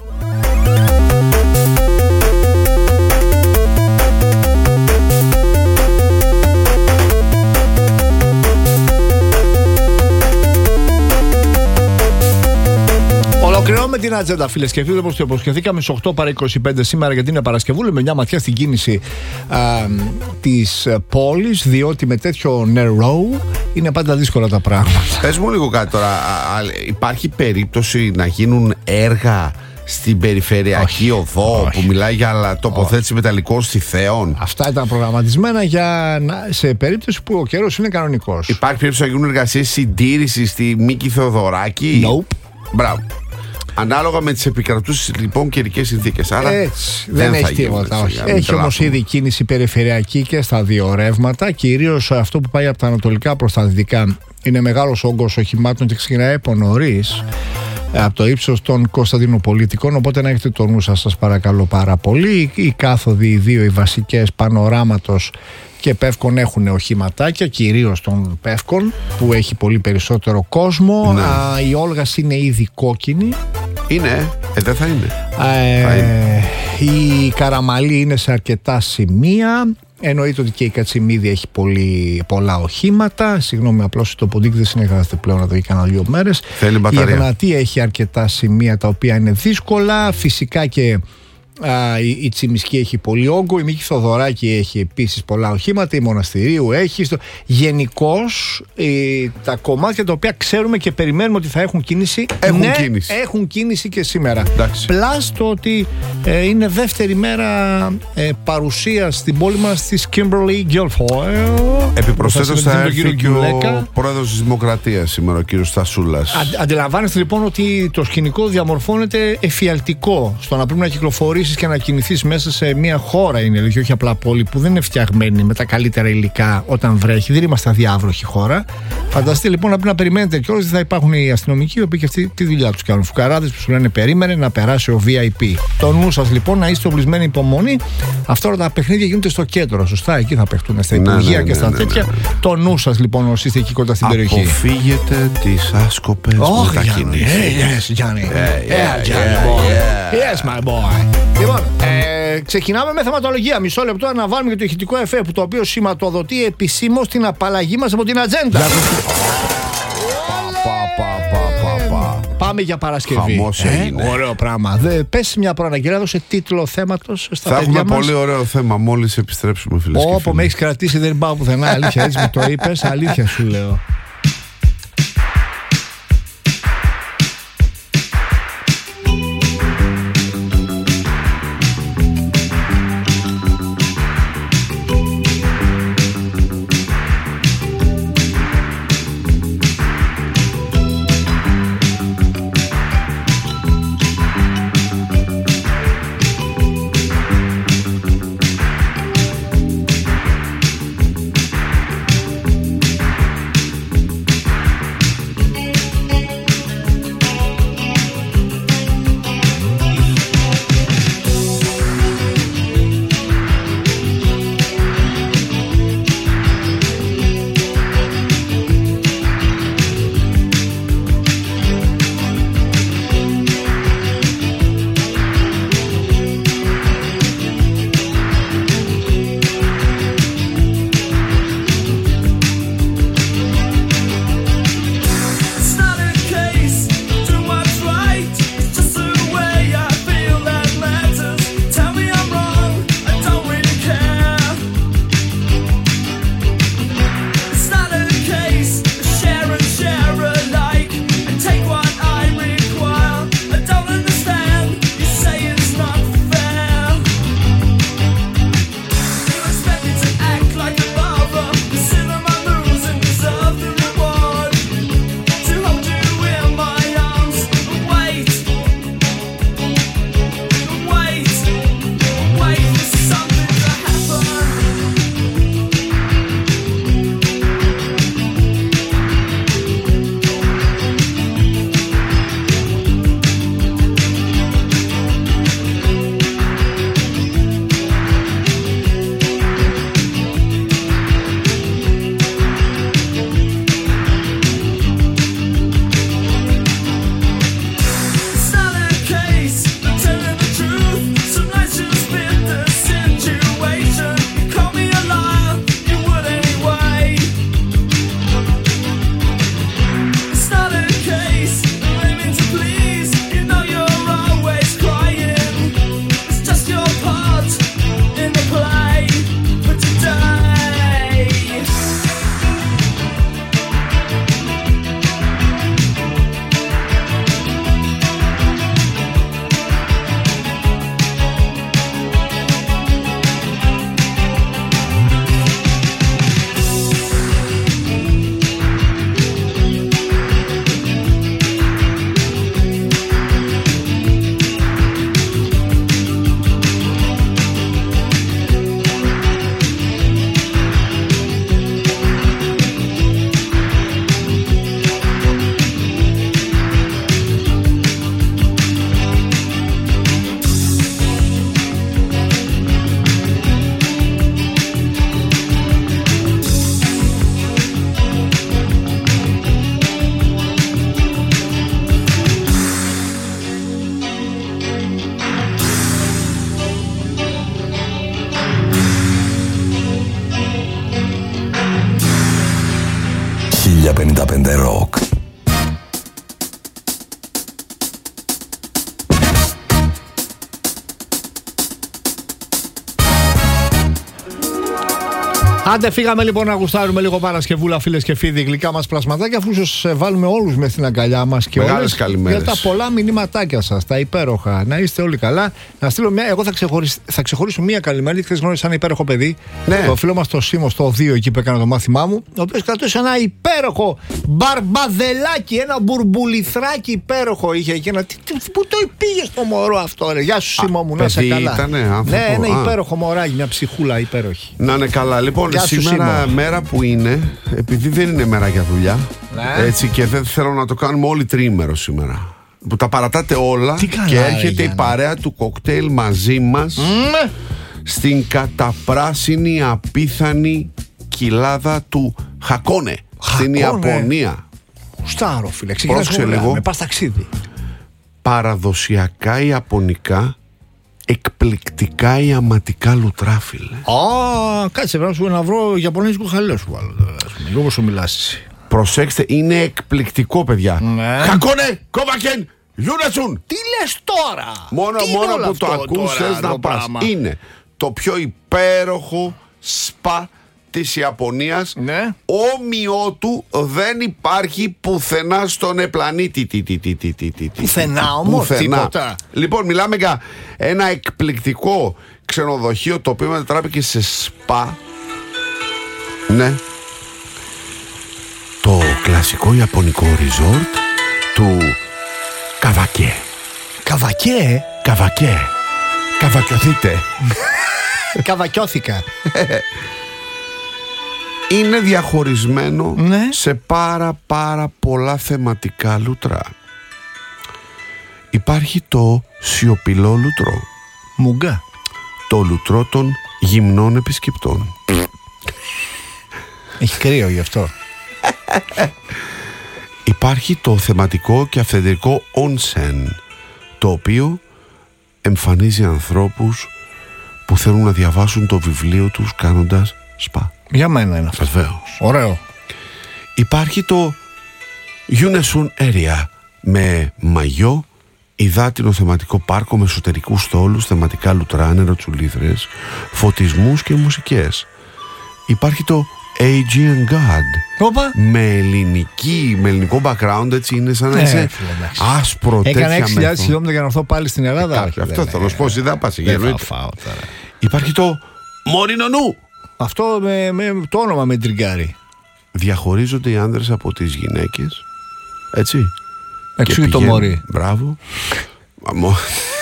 Ολοκληρώνουμε την ατζέντα, φίλες και φίλοι, όπως το υποσχεθήκαμε στις οκτώ παρά είκοσι πέντε σήμερα, γιατί είναι Παρασκευούλη, με μια ματιά στην κίνηση α, της πόλης, διότι με τέτοιο νερό είναι πάντα δύσκολα τα πράγματα. Πες μου λίγο κάτι τώρα. Α, α, υπάρχει περίπτωση να γίνουν έργα στην περιφερειακή οδό όχι. που μιλάει για τοποθέτηση μεταλλικών στιθέων? Αυτά ήταν προγραμματισμένα για να, σε περίπτωση που ο καιρός είναι κανονικός. Υπάρχει περίπτωση να γίνουν εργασίες συντήρησης στη Μίκη Θεοδωράκη? Nope. Μπράβο. Ανάλογα με τις επικρατούσες λοιπόν καιρικές συνθήκες. Άρα έτσι, δεν, δεν έχει τίποτα. Όχι. Έχει όμως ήδη κίνηση περιφερειακή και στα δύο ρεύματα. Κυρίως αυτό που πάει από τα ανατολικά προς τα δυτικά. Είναι μεγάλος όγκος οχημάτων και ξεκινάει από νωρίς, από το ύψος των Κωνσταντινοπολιτικών. Οπότε να έχετε το νου σας, σας παρακαλώ πάρα πολύ. Οι κάθοδοι, οι δύο, οι βασικές, Πανοράματος και Πεύκον έχουν οχηματάκια, κυρίως των Πεύκον που έχει πολύ περισσότερο κόσμο. Ναι. Α, η Όλγας είναι ήδη κόκκινη. Είναι, ε, δεν θα είναι. Ε, θα είναι. Η Καραμαλή είναι σε αρκετά σημεία. Εννοείται ότι και η Κατσιμίδη έχει πολύ, πολλά οχήματα. Συγγνώμη, απλώς το ποντίκι δεν συνεργάζεται πλέον εδώ για κανένα δύο μέρες. Θέλει μπαταρία. Η Εγνατία έχει αρκετά σημεία τα οποία είναι δύσκολα. Φυσικά και α, η, η Τσιμισκή έχει πολύ όγκο. Η Μίκη Θοδωράκη έχει επίσης πολλά οχήματα. Η Μοναστηρίου έχει. Στο... Γενικώς τα κομμάτια τα οποία ξέρουμε και περιμένουμε ότι θα έχουν κίνηση, έχουν ναι, κίνηση. έχουν κίνηση και σήμερα. Εντάξει. Πλάς το ότι ε, είναι δεύτερη μέρα ε, παρουσία στην πόλη μας της Kimberly Guilfoyle. Επιπροσθέτως θα έρθει και Γκουλέκα. ο πρόεδρος της Δημοκρατίας σήμερα, ο κύριος Στασούλας. Αν, αντιλαμβάνεστε λοιπόν ότι το σκηνικό διαμορφώνεται εφιαλτικό στο να πρέπει να κυκλοφορήσεις και να κινηθείς μέσα σε μια χώρα, είναι και όχι απλά πόλη που δεν είναι φτιαγμένη με τα καλύτερα υλικά όταν βρέχει. Δεν είμαστε αδιάβροχη χώρα. Φανταστείτε λοιπόν να πρέπει να περιμένετε κιόλας ότι θα υπάρχουν οι αστυνομικοί οι οποίοι και αυτοί τη δουλειά τους κάνουν. Φουκαράδες που σου λένε περίμενε να περάσει ο βι άι πι. Το νου σας λοιπόν να είστε οπλισμένοι υπομονή. Αυτά όλα τα παιχνίδια γίνονται στο κέντρο. Σωστά, εκεί θα παιχτούν στα υπουργεία ναι, ναι, και στα ναι, ναι, τέτοια. Ναι, ναι. Το νου σας λοιπόν όσοι είστε εκεί κοντά στην περιοχή. Αποφύγετε τις άσκοπες oh, μετακινήσεις. Yes, Johnny. Yeah, yeah, Johnny boy. Yes, my boy. Λοιπόν, ε, ξεκινάμε με θεματολογία. Μισό λεπτό να βάλουμε και το ηχητικό εφέ που το οποίο σηματοδοτεί επισήμως την απαλλαγή μας από την ατζέντα. Πάμε για Παρασκευή. Χαμός έγινε. Ε, ωραίο πράγμα. Δε, πες μια προαναγγελία, δώσε τίτλο θέματος στα θα παιδιά έχουμε μας. πολύ ωραίο θέμα μόλις επιστρέψουμε, φίλες και φίλοι. Όπο με έχεις κρατήσει, δεν πάω πουθενά. Αλήθεια, έτσι μου το είπες. Αλήθεια σου λέω. πενήντα πέντε Rock. Άντε, φύγαμε λοιπόν να γουστάρουμε λίγο Παρασκευούλα, φίλες και φίλοι, γλυκά μας πλασματάκια, αφού σας βάλουμε όλους μες στην αγκαλιά μας και μεγάλες όλες καλημέρες για τα πολλά μηνύματάκια σας, τα υπέροχα. Να είστε όλοι καλά. Να στείλω μια, εγώ θα, ξεχωρίσ, θα ξεχωρίσω μια καλημέρα, χθες γνώρισα ένα υπέροχο παιδί. Ναι. Το φίλο μας το Σίμω στο δύο εκεί που έκανε το μάθημά μου, ο οποίος κρατούσε ένα υπέροχο μπαρμπαδελάκι, ένα μπουρμπουλιθράκι υπέροχο είχε εκεί. Ένα, τι, τι, πού το πήγε το μωρό αυτό, ρε. Γεια σου Σίμω μου, να είσαι καλά. Ήτανε, άνθρωπο, ναι, ένα α. υπέροχο μωράκι, μια ψυχούλα υπέροχη. Να είναι καλά. Λοιπόν, Γεια σου, σήμερα Σίμω. μέρα που είναι, επειδή δεν είναι μέρα για δουλειά, Ναι. έτσι, και δεν θέλω να το κάνουμε όλοι τριήμερο σήμερα. Που τα παρατάτε όλα Τι καλά, και ρε, έρχεται η Γιάννη. παρέα του κοκτέιλ μαζί μας Mm. στην καταπράσινη απίθανη κοιλάδα του Χακόνε, στην Χακόνε. Ιαπωνία. Στάρο, φίλε, ξεκινάς Πρόσεξε ωραία, λίγο. με πας ταξίδι. Παραδοσιακά ιαπωνικά, εκπληκτικά ιαματικά λουτρά, φίλε. Α, κάτσε να σου να βρω Ιαπωνέζικο χαλιό σου βάλω. τώρα, ας πούμε, λίγο σου μιλάς εσύ. Προσέξτε, είναι εκπληκτικό, παιδιά. Ναι. Χακόνε, κόβακεν, Γιούνασουν. Τι λες τώρα! Μόνο, Τι είναι μόνο όλο που αυτό το ακούς τώρα, θες να το πας. πράγμα? Είναι το πιο υπέροχο σπα της Ιαπωνίας. Ναι. Όμοιό του δεν υπάρχει πουθενά στον πλανήτη. Τι, τι, τι, τι, τι, τι, τι. Πουθενά όμως, Πουθενά. τίποτα. Λοιπόν, μιλάμε για ένα εκπληκτικό ξενοδοχείο το οποίο μετατράπηκε σε σπα. Ναι. Το κλασικό ιαπωνικό resort του Καβακέ. Καβακέ, Καβακέ. Καβακιωθείτε. καβακιώθηκα. Είναι διαχωρισμένο Ναι. σε πάρα πάρα πολλά θεματικά λούτρα. Υπάρχει το σιωπηλό λούτρο, Μουγκά. το λούτρο των γυμνών επισκεπτών. Έχει κρύο γι' αυτό. Υπάρχει το θεματικό και αυθεντικό onsen, το οποίο εμφανίζει ανθρώπους που θέλουν να διαβάσουν το βιβλίο τους κάνοντας σπα. Για μένα είναι αυτό. Βεβαίως. Ωραίο. Υπάρχει το Yunesun Area με μαγιό, υδάτινο θεματικό πάρκο με εσωτερικούς στόλους, θεματικά λουτρά, νεροτσουλήθρες, φωτισμούς και μουσικές. Υπάρχει το Aegean God Όπα. με, ελληνική, με ελληνικό background, έτσι είναι σαν να Ναι, είσαι φίλε, εντάξει. άσπρο τέτοια Έκανα έξι χιλιάδες μεθό. χιλιόμετρα για να έρθω πάλι στην Ελλάδα. Κάποιο, όχι, αυτό δεν θέλω είναι. να σου πω, εσύ δεν πας, Δεν θα εννοείται. φάω τώρα. Υπάρχει το Μορινονού. Αυτό με, με, το όνομα με τριγκάρει. Διαχωρίζονται οι άνδρες από τις γυναίκες, έτσι. Εξού και το πηγαίνουν- μωρί. Μπράβο. Μαμώ.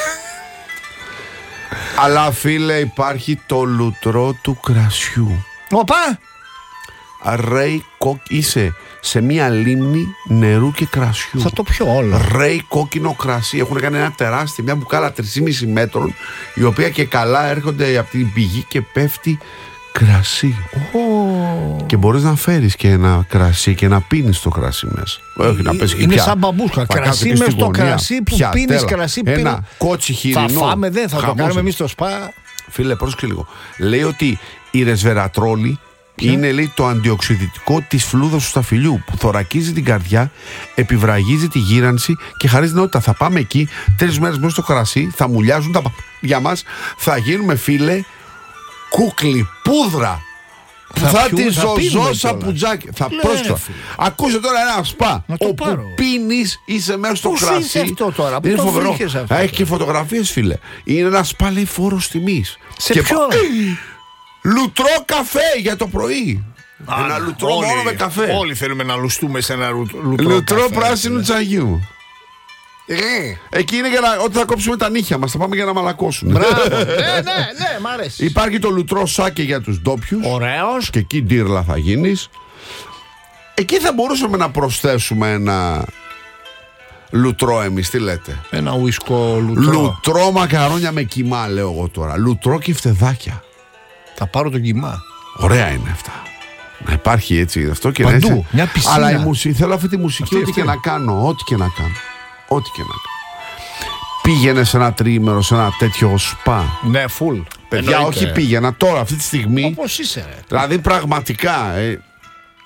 Αλλά φίλε, υπάρχει το λουτρό του κρασιού. Οπα! Ρέι κόκ, είσαι σε μια λίμνη νερού και κρασιού. Θα το πιω όλο. Ρέι κόκκινο κρασί. Έχουν κάνει ένα τεράστιο, μια μπουκάλα τρία κόμμα πέντε μέτρων, η οποία και καλά έρχονται από την πηγή και πέφτει κρασί. Ω. Και μπορείς να φέρεις και ένα κρασί και να πίνεις το κρασί μέσα. Όχι να πες και Είναι πια. σαν μπαμπούσκα. Θα Κρασί κάτω και μες στην στο γωνία. κρασί που Πια, πίνεις τέλα. κρασί. Ένα πίνω- κότσι χοιρινό. Θα φάμε, δεν θα το Χαμός. κάνουμε εμείς στο σπα. Φίλε, πρόσεξε λίγο. Λέει ότι η ρεσβερατρόλη είναι, λέει, το αντιοξυδητικό της φλούδας του σταφυλιού που θωρακίζει την καρδιά, επιβραγίζει τη γύρανση και χαρίζει νεότητα. Θα πάμε εκεί τρεις μέρες μέσα στο κρασί, θα μουλιάζουν τα για μας, θα γίνουμε, φίλε, κούκλι, πούδρα. Που Θα θα, πιούμε, τη θα πίνουμε ζωζώ σαν κιόλας. πουτζάκι. Θα Ναι, πρόσεξε. ρε φίλε. Ακούσε τώρα ένα σπα Να το όπου πάρω. πίνεις, είσαι μέσα στο Πώς κρασί. είναι αυτό τώρα, πού Είναι το φοβερό. βρήκες αυτό? Α, Έχει και φωτογραφίες, φίλε. Είναι ένα σπα, λέει, φόρος τιμής. Σε Και ποιο? πα- Λουτρό καφέ για το πρωί. Ένα λουτρό όλοι- μόνο με καφέ. Όλοι θέλουμε να λουστούμε σε ένα λου- λουτρό. Λουτρό καφέ, πράσινου φίλε. τσαγιού. Ε, Εκεί είναι για να, όταν θα κόψουμε τα νύχια μας, θα πάμε για να μαλακώσουν. Μπράβο. Ναι, ναι, ναι, μ' αρέσει. Υπάρχει το λουτρό σάκε για τους ντόπιους. Ωραίος. Και εκεί ντύρλα θα γίνεις. Εκεί θα μπορούσαμε να προσθέσουμε ένα λουτρό εμείς, τι λέτε. Ένα ουίσκο λουτρό. Λουτρό μακαρόνια με κιμά, λέω εγώ τώρα. Λουτρό και φτεδάκια. Θα πάρω τον κοιμά. Ωραία είναι αυτά. Να υπάρχει έτσι αυτό και Παντού, να έτσι. μια πισίνα. Αλλά η μουσική, θέλω αυτή τη μουσική, Αυτή, ό,τι αυτή. και να κάνω. Ό,τι και να κάνω. Ό,τι και να κάνω. Πήγαινε σε ένα τρίμερο, σε ένα τέτοιο σπα. Ναι, φουλ. Παιδιά, όχι πήγαινα τώρα, αυτή τη στιγμή. Όπως είσαι, ρε. Δηλαδή πραγματικά. Ε,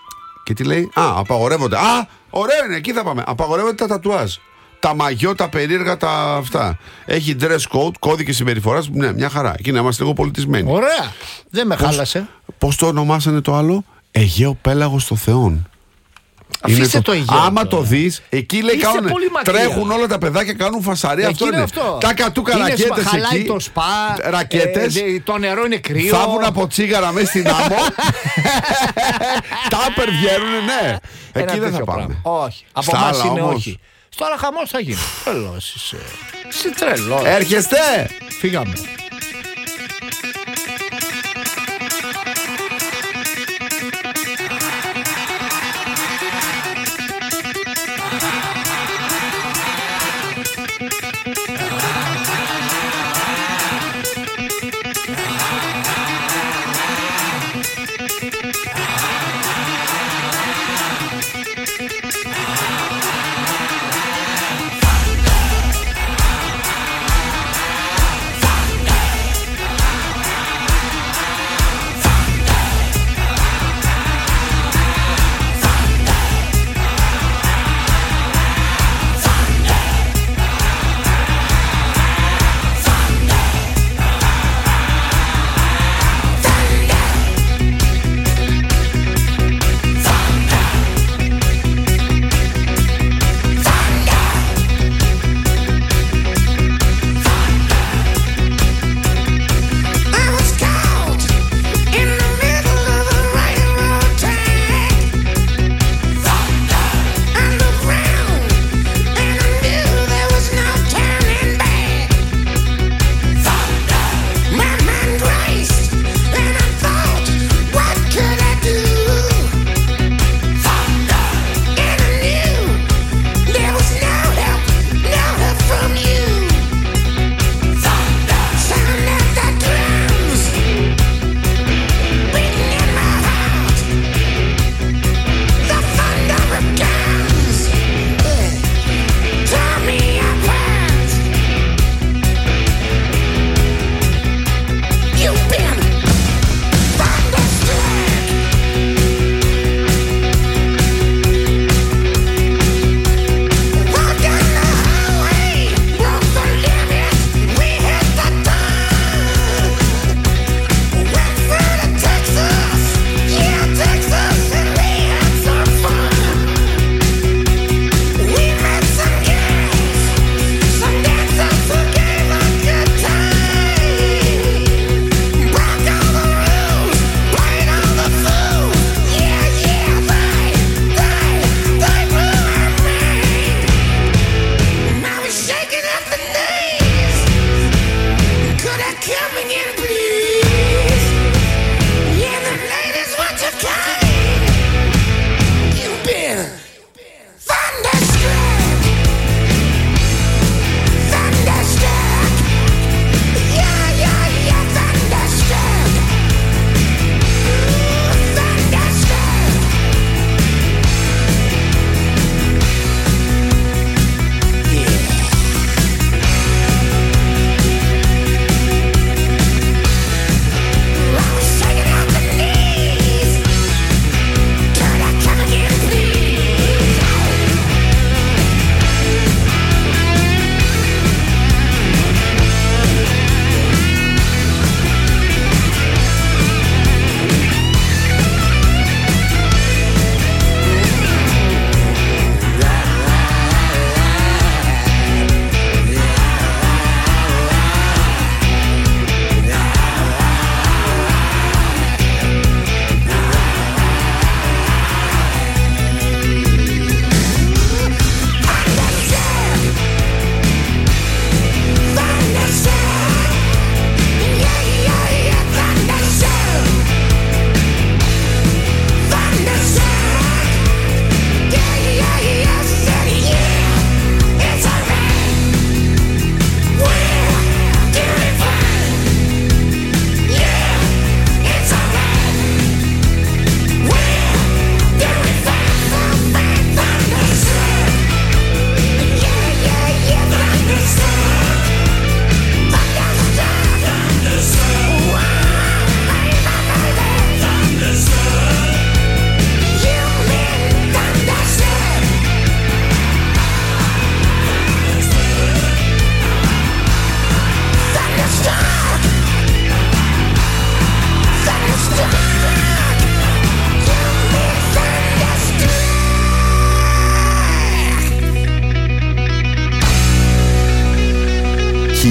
Και τι λέει? Α, απαγορεύονται. Α, ωραίο είναι, εκεί θα πάμε. Απαγορεύονται τα τατουάζ. Τα μαγιό, τα περίεργα, τα αυτά. Έχει dress code, κώδικες συμπεριφοράς. Ναι, μια χαρά. Εκεί να είμαστε λίγο πολιτισμένοι. Ωραία. Δεν με χάλασε. Πώς το ονομάσανε το άλλο? Αιγαίο πέλαγος των Θεών. Αφήστε το, το Αιγαίο. Άμα τώρα το δεις, εκεί λέει κάνουν. Τρέχουν όλα τα παιδάκια, κάνουν φασαρία. Αυτό είναι. Αυτό. Τα κατούκα ρακέτες εκεί. Χαλάει το σπα. Ρακέτες. Ε, το νερό είναι κρύο. Θάβουν από τσίγαρα μέσα στην άμμο. Τάπερ βγαίνουνε, ναι. Εκεί δεν θα πάμε. Πράγμα. Όχι. Από εμάς είναι όμως. Όχι. Στο άλλο χαμός θα γίνει. Τρελός είσαι. Είσαι τρελός. Έρχεστε. Φύγαμε.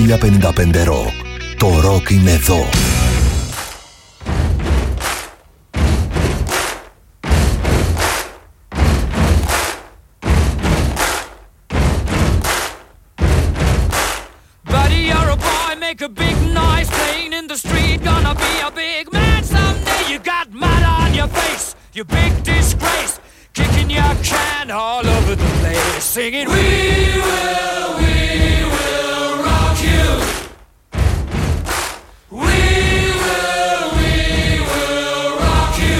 χίλια πενήντα πέντε Rock. Το ροκ είναι εδώ. Buddy, you're a boy, make a big noise playing in the street. Gonna be a big man someday. You got mud on your face, you big disgrace. Kicking your can all over the place, singing, we will, we will rock you. We will, we will rock you.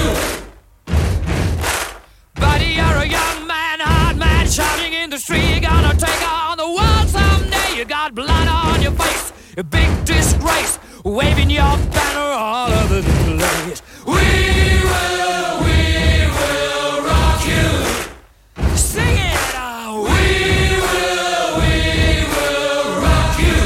Buddy, you're a young man, hard man, shouting in the street. You're gonna take on the world someday. You got blood on your face, a big disgrace, waving your banner all over the place. We will, we will rock you. Sing it out. We will, we will rock you.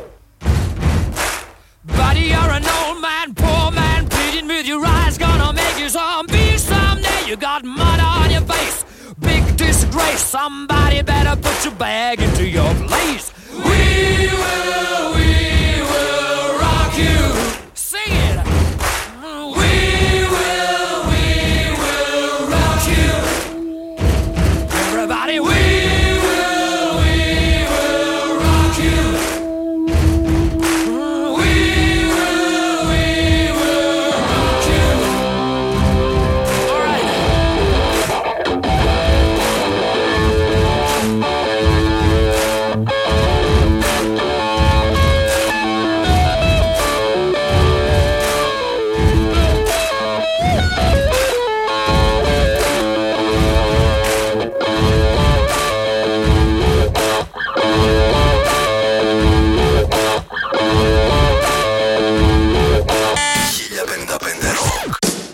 Buddy, you're an old man, poor man, pleading with your eyes, gonna make you zombie someday. You got mud on your face, big disgrace. Somebody better put your bag into your place. We will, we will rock you. Sing it. We will, we will rock you. Everybody, we will, we will rock you. We will, we will rock you. All right. χίλια πενήντα πέντε Rock.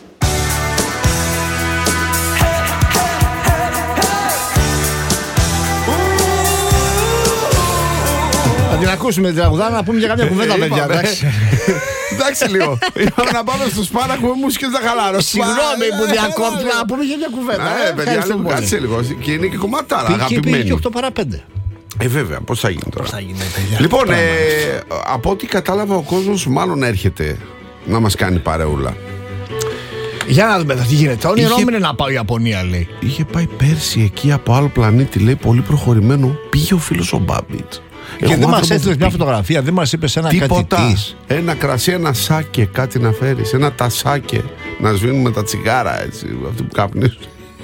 Θα την ακούσουμε την τραγουδάρα να πούμε για κάποια κουβέντα, παιδιά. Εντάξει. Εντάξει λίγο. Είπαμε να πάμε στο σπά να ακούμε μουσικές να χαλάρωσουμε. Συγγνώμη που διακόπτω, να πούμε για μια κουβέντα. Ε, παιδιά, λίγο, κάτσε λίγο. Και είναι και κομματάρα, αγαπημένη. Και οκτώ παρά πέντε. Ε, βέβαια, πώς θα γίνει τώρα. Πώς θα γίνει, παιδιά. Λοιπόν, ε, από ό,τι κατάλαβα, ο κόσμος μάλλον έρχεται να μας κάνει παρεούλα. Για να δούμε τι γίνεται. Όνειρό Είχε- μου είναι να πάω Ιαπωνία, λέει. Είχε πάει πέρσι εκεί από άλλο πλανήτη, λέει, πολύ προχωρημένο. Πήγε ο φίλος ο Μπάμπιτς. Και Έχω δεν μας άνθρωπο έστειλες που μια πήγε. φωτογραφία, δεν μας είπες ένα κάτι Τίποτα. της. Ένα κρασί, ένα σάκε, κάτι να φέρεις. Ένα τασάκε. Να σβήνουμε τα τσιγάρα, έτσι. Αυτοί που κάπνισουν.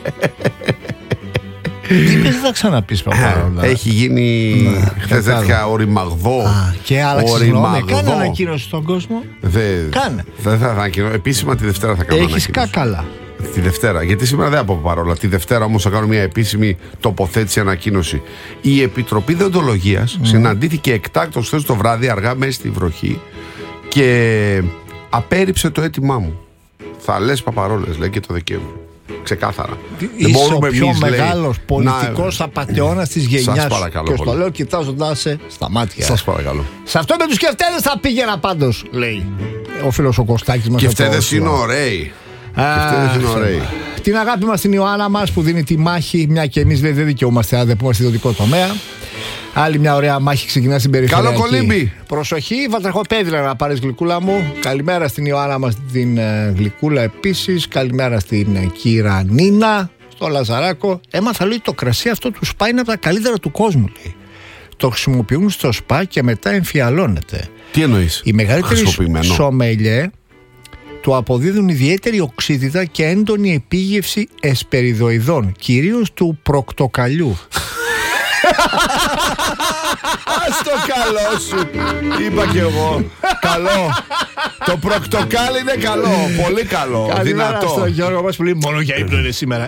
Τι είπες, δεν θα ξαναπείς παρόλα. Έχει γίνει χθες τέτοια οριμαγδό. Και άλλαξε γνώμη. Κάνε ανακοίνωση στον κόσμο. Δεν Κάνε. δεν θα ανακοινώ. Επίσημα τη Δευτέρα θα κάνω Έχεις ανακοίνωση. κάκαλα. Τη Δευτέρα. Γιατί σήμερα δεν από παρόλα. Τη Δευτέρα όμως θα κάνω μια επίσημη τοποθέτηση, ανακοίνωση. Η Επιτροπή Δεοντολογίας συναντήθηκε εκτάκτως χθες το βράδυ, αργά μέσα στη βροχή, και απέρριψε το αίτημά μου. Θα λες παπαρόλες, λέει, και το Δεκέμβριο. Ξεκάθαρα. Είσαι ο πιο εμείς, λέει, μεγάλος να- πολιτικός απατεώνας της γενιάς Σας σου. παρακαλώ Και στο πολύ. λέω κοιτάζοντάς σε στα μάτια. Σας παρακαλώ. Σε αυτό με τους κεφτέδες θα πήγαινα πάντως, λέει ο φίλος ο Κωστάκης μας. Και από το φτέδες Όσλο. είναι ωραίοι. Α, Και φτέδες είναι Θεέ. ωραίοι. Την αγάπη μας στην Ιωάννα μας που δίνει τη μάχη, μια και εμείς λέει, δεν δικαιούμαστε να δεν πούμε στη ιδιωτικό τομέα. Άλλη μια ωραία μάχη ξεκινά στην περιφερειακή. Καλό κολύμπι. Προσοχή, βατραχοπέδιλα να πάρεις, γλυκούλα μου. Καλημέρα στην Ιωάννα μας την ε, γλυκούλα επίσης. Καλημέρα στην ε, κύρα Νίνα, στο Λαζαράκο. Έμαθα, λέει, το κρασί αυτό του σπά είναι από τα καλύτερα του κόσμου, λέει. Το χρησιμοποιούν στο σπά και μετά εμφιαλώνεται. Τι εννοείς? Οι μεγαλύτεροι Χρησιμοποιημένο. σομελιέ του αποδίδουν ιδιαίτερη οξύτητα και έντονη επίγευση εσπεριδοειδών, κυρίως του προκτοκαλιού. Ας το καλό σου. Είπα κι εγώ. Καλό. Το προκτοκάλι είναι καλό. Πολύ καλό. Καλημέρα Δυνατό. στον Γιώργο μας που λέει μόνο για ύπνο είναι σήμερα.